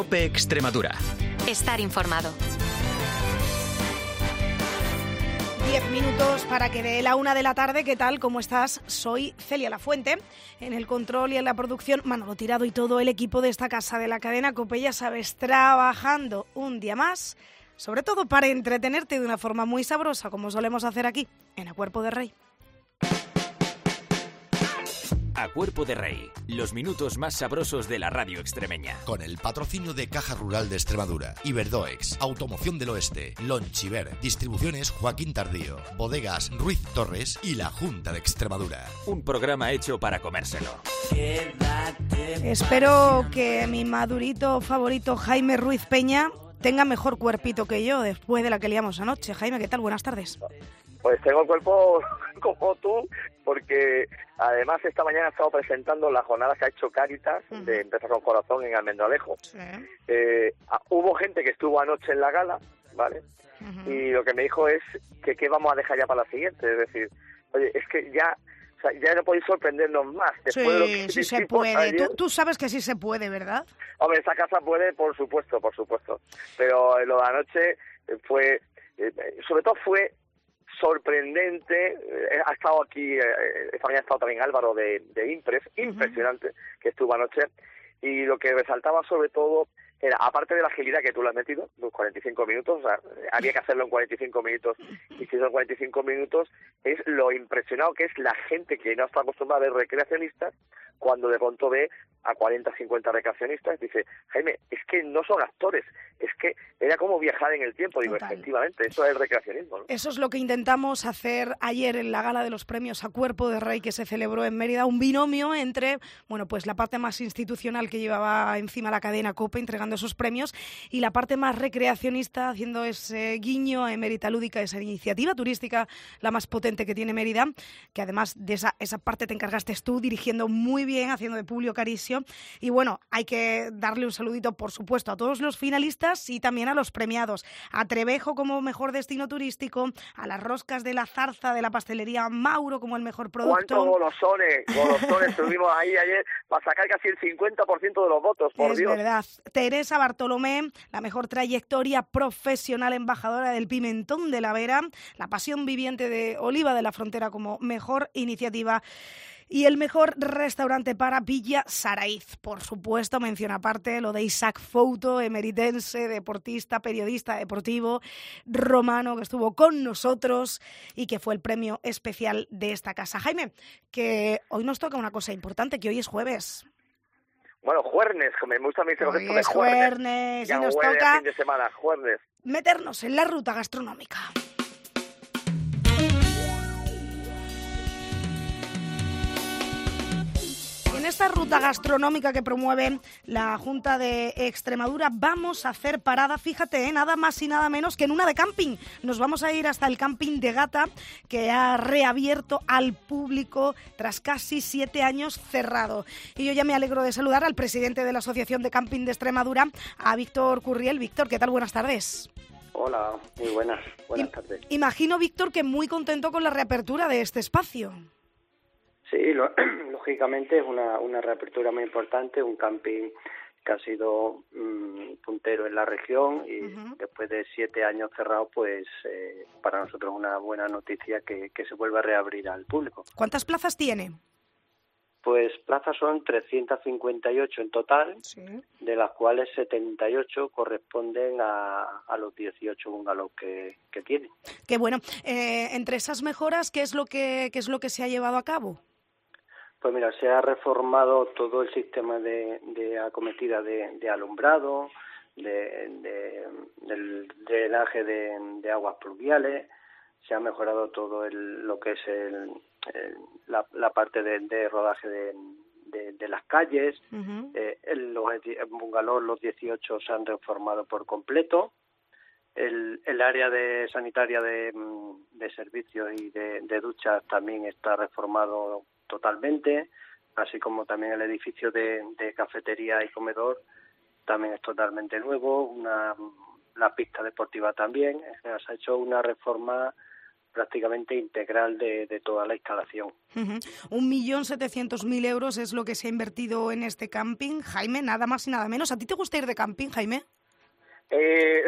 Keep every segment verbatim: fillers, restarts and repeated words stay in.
COPE Extremadura. Estar informado. Diez minutos para que de la una de la tarde, ¿qué tal? ¿Cómo estás? Soy Celia Lafuente. En el control y en la producción, Manolo Tirado y todo el equipo de esta casa de la cadena COPE, ya sabes, trabajando un día más, sobre todo para entretenerte de una forma muy sabrosa, como solemos hacer aquí, en A Cuerpo de Rey. A Cuerpo de Rey, los minutos más sabrosos de la radio extremeña. Con el patrocinio de Caja Rural de Extremadura, Iberdoex, Automoción del Oeste, Lonchiver, Distribuciones Joaquín Tardío, Bodegas Ruiz Torres y la Junta de Extremadura. Un programa hecho para comérselo. Espero que mi madurito favorito Jaime Ruiz Peña tenga mejor cuerpito que yo después de la que liamos anoche. Jaime, ¿qué tal? Buenas tardes. Pues tengo el cuerpo como tú, porque además esta mañana he estado presentando la jornada que ha hecho Cáritas, uh-huh. de Empezar con Corazón en Almendralejo. Sí. Eh, hubo gente que estuvo anoche en la gala, ¿vale? Uh-huh. Y lo que me dijo es que qué vamos a dejar ya para la siguiente. Es decir, oye, es que ya... O sea, ya no podéis sorprendernos más. Sí, de lo que sí se puede. Tú, tú sabes que sí se puede, ¿verdad? Hombre, esta casa puede, por supuesto, por supuesto. Pero lo de anoche fue... Eh, sobre todo fue... sorprendente. Eh, ha estado aquí, eh, esta mañana ha estado también Álvaro de, de Impres, impresionante, uh-huh. que estuvo anoche, y lo que resaltaba sobre todo era, aparte de la agilidad que tú le has metido, los cuarenta y cinco minutos, o sea, había que hacerlo en cuarenta y cinco minutos, y si son cuarenta y cinco minutos, es lo impresionado que es la gente que no está acostumbrada a ver recreacionistas, cuando de pronto ve a cuarenta, cincuenta recreacionistas, dice, Jaime, es que no son actores, es que era como viajar en el tiempo. Digo, Total. Efectivamente, eso es el recreacionismo, ¿no? Eso es lo que intentamos hacer ayer en la gala de los premios A Cuerpo de Rey que se celebró en Mérida, un binomio entre, bueno, pues la parte más institucional que llevaba encima la cadena COPE entregando esos premios y la parte más recreacionista haciendo ese guiño a Emérita Lúdica, esa iniciativa turística la más potente que tiene Mérida, que además de esa, esa parte te encargaste tú dirigiendo muy bien, haciendo de Publio Caricio. Y bueno, hay que darle un saludito, por supuesto, a todos los finalistas y también a los premiados. A Trevejo como mejor destino turístico, a las roscas de la Zarza de la pastelería Mauro como el mejor producto. ¿Cuántos golosones? Golosones estuvimos ahí ayer para sacar casi el cincuenta por ciento de los votos, por es Dios. Es verdad. Teresa Bartolomé, la mejor trayectoria profesional embajadora del Pimentón de la Vera, la pasión viviente de Oliva de la Frontera como mejor iniciativa. Y el mejor restaurante para Villa Saraiz. Por supuesto, menciona aparte lo de Isaac Fouto, emeritense, deportista, periodista deportivo, romano, que estuvo con nosotros y que fue el premio especial de esta casa. Jaime, que hoy nos toca una cosa importante, que hoy es jueves. Bueno, juernes, me gusta a mí ese concepto de juernes. juernes y nos jueves, toca fin de semana, juernes. meternos en la ruta gastronómica. En esta ruta gastronómica que promueve la Junta de Extremadura vamos a hacer parada, fíjate, ¿eh? nada más y nada menos que en una de camping. Nos vamos a ir hasta el camping de Gata, que ha reabierto al público tras casi siete años cerrado. Y yo ya me alegro de saludar al presidente de la Asociación de Camping de Extremadura, a Víctor Curriel. Víctor, ¿qué tal? Buenas tardes. Hola, muy buenas, buenas I- tardes. Imagino, Víctor, que muy contento con la reapertura de este espacio. Sí, lo, lógicamente es una, una reapertura muy importante, un camping que ha sido mmm, puntero en la región y uh-huh. después de siete años cerrado, pues eh, para nosotros es una buena noticia que, que se vuelva a reabrir al público. ¿Cuántas plazas tiene? Pues plazas son trescientas cincuenta y ocho en total, sí. de las cuales setenta y ocho corresponden a, a los dieciocho bungalows que, que tiene. Qué bueno. Eh, entre esas mejoras, ¿qué es lo que qué es lo que se ha llevado a cabo? Pues mira, se ha reformado todo el sistema de, de acometida de, de alumbrado, de, de, del drenaje de, de aguas pluviales, se ha mejorado todo el, lo que es el, el, la, la parte de, de rodaje de, de, de las calles, uh-huh. eh, el, los bungalows, los dieciocho se han reformado por completo, el, el área de sanitaria de, de servicios y de, de duchas también está reformado totalmente, así como también el edificio de, de cafetería y comedor también es totalmente nuevo, una la pista deportiva también, se ha hecho una reforma prácticamente integral de, de toda la instalación. Uh-huh. Un millón setecientos mil euros es lo que se ha invertido en este camping. Jaime, nada más y nada menos. ¿A ti te gusta ir de camping, Jaime? Eh...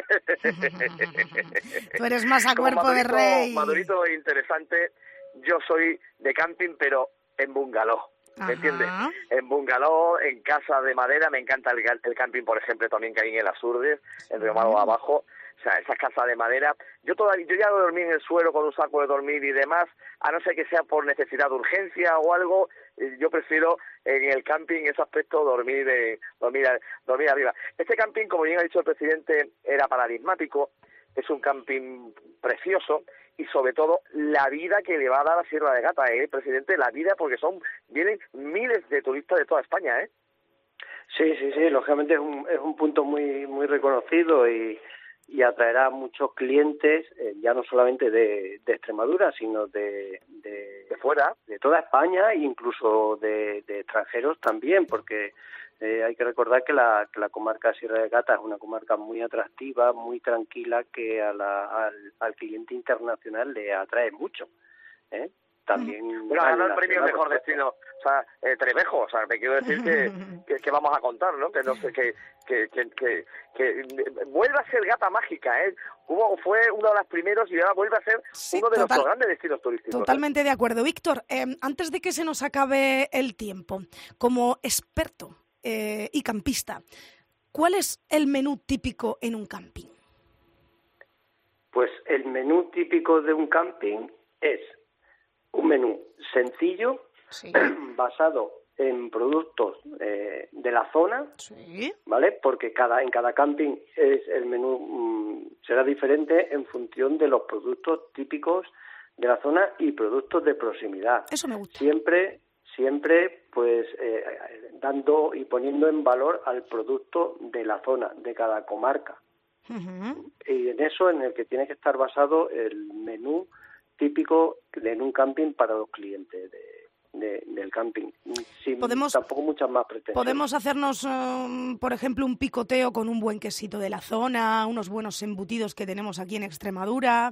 Tú eres más a cuerpo Madurito, de rey. Madurito interesante. Yo soy de camping, pero en bungalow. ¿Me entiendes? En bungalow, en casa de madera. Me encanta el, el camping, por ejemplo, también que hay en las Urdes, en Río Malo abajo. O sea, esas casas de madera. Yo todavía, yo ya dormí en el suelo con un saco de dormir y demás, a no ser que sea por necesidad de urgencia o algo. Yo prefiero en el camping, en ese aspecto, dormir, de, dormir, dormir arriba. Este camping, como bien ha dicho el presidente, era paradigmático. Es un camping precioso y, sobre todo, la vida que le va a dar a Sierra de Gata, ¿eh, presidente? La vida, porque son vienen miles de turistas de toda España, ¿eh? Sí, sí, sí. Lógicamente es un, es un punto muy, muy reconocido y... y atraerá a muchos clientes, eh, ya no solamente de, de Extremadura, sino de, de, de fuera, de toda España e incluso de, de extranjeros también, porque eh, hay que recordar que la, que la comarca Sierra de Gata es una comarca muy atractiva, muy tranquila, que a la, al, al cliente internacional le atrae mucho, ¿eh? También bueno, ganó el premio Mejor Destino, o sea, eh, Trevejo, o sea, me quiero decir que, que, que vamos a contar, ¿no? Que no sé, que, que, que, que, que vuelve a ser Gata mágica, ¿eh? Hubo, fue uno de los primeros y ahora vuelve a ser sí, uno de total, nuestros grandes destinos turísticos. Totalmente ¿eh? de acuerdo. Víctor, eh, antes de que se nos acabe el tiempo, como experto eh, y campista, ¿cuál es el menú típico en un camping? Pues el menú típico de un camping es un menú sencillo, sí, basado en productos eh, de la zona, sí, ¿vale? Porque cada en cada camping es el menú mmm, será diferente en función de los productos típicos de la zona y productos de proximidad. Eso me gusta. Siempre, siempre, pues eh, dando y poniendo en valor al producto de la zona, de cada comarca. Uh-huh. Y en eso en el que tiene que estar basado el menú típico de en un camping para los clientes de, de, del camping, sin podemos, tampoco muchas más pretensiones. Podemos hacernos, um, por ejemplo, un picoteo con un buen quesito de la zona, unos buenos embutidos que tenemos aquí en Extremadura,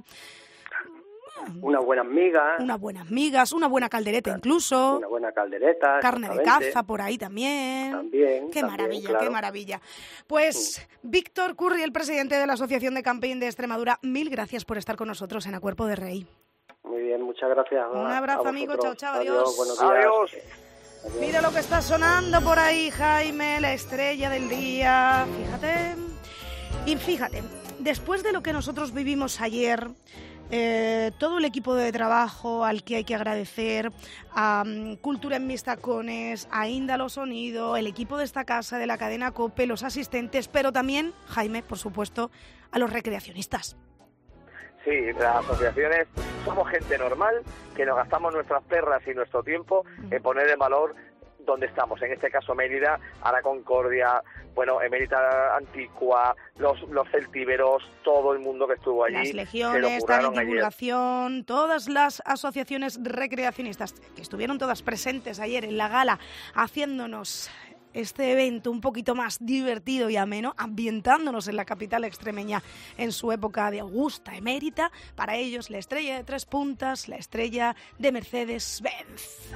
unas buenas migas, unas buenas migas, una buena caldereta incluso, una buena caldereta, carne de caza por ahí también. También. Qué también, maravilla, claro. qué maravilla. Pues mm. Víctor Curri, el presidente de la Asociación de Camping de Extremadura, mil gracias por estar con nosotros en A Cuerpo de Rey. Muy bien, muchas gracias. Un abrazo, amigo. Chao, chao. Adiós. Adiós. Buenos días. Adiós. Adiós. Mira lo que está sonando por ahí, Jaime, la estrella del día. Fíjate. Y fíjate, después de lo que nosotros vivimos ayer, eh, todo el equipo de trabajo al que hay que agradecer, a um, Cultura en Mis Tacones, a Índalo Sonido, el equipo de esta casa, de la cadena COPE, los asistentes, pero también, Jaime, por supuesto, a los recreacionistas. Sí, las asociaciones somos gente normal que nos gastamos nuestras perras y nuestro tiempo en poner en valor donde estamos. En este caso Mérida, Ara Concordia, bueno, Emérita Antigua, los, los celtíberos, todo el mundo que estuvo allí. Las legiones, David Divulgación, ayer. Todas las asociaciones recreacionistas que estuvieron todas presentes ayer en la gala haciéndonos este evento un poquito más divertido y ameno, ambientándonos en la capital extremeña en su época de augusta emérita. Para ellos, la estrella de tres puntas, la estrella de Mercedes-Benz.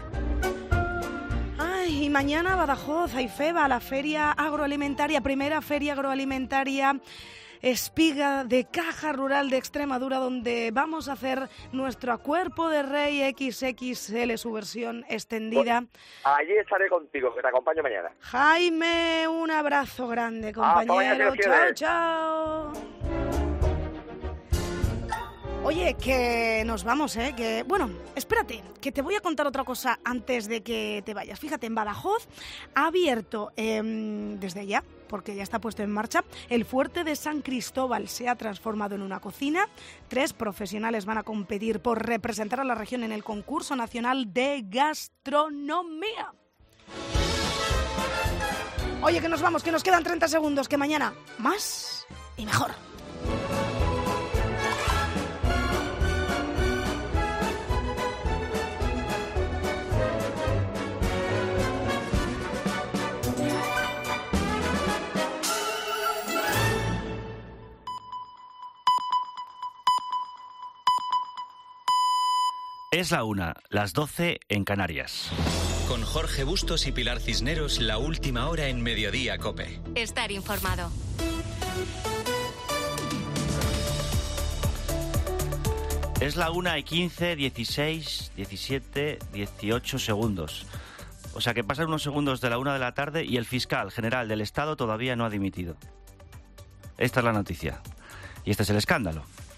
Ay, y mañana Badajoz, Aifeba, la feria agroalimentaria, primera feria agroalimentaria Espiga de Caja Rural de Extremadura, donde vamos a hacer nuestro A Cuerpo de Rey equis equis ele, su versión extendida. Pues allí estaré contigo, que te acompaño mañana. Jaime, un abrazo grande, compañero. Chao, chao. Oye, que nos vamos, ¿eh? Que, bueno, espérate, que te voy a contar otra cosa antes de que te vayas. Fíjate, en Badajoz ha abierto eh, desde ya, porque ya está puesto en marcha, el Fuerte de San Cristóbal. Se ha transformado en una cocina. Tres profesionales van a competir por representar a la región en el concurso nacional de gastronomía. Oye, que nos vamos, que nos quedan treinta segundos, que mañana más y mejor. Es la una, las doce en Canarias. Con Jorge Bustos y Pilar Cisneros, la última hora en Mediodía COPE. Estar informado. Es la una y quince, dieciséis, diecisiete, dieciocho segundos. O sea que pasan unos segundos de la una de la tarde y el fiscal general del Estado todavía no ha dimitido. Esta es la noticia. Y este es el escándalo.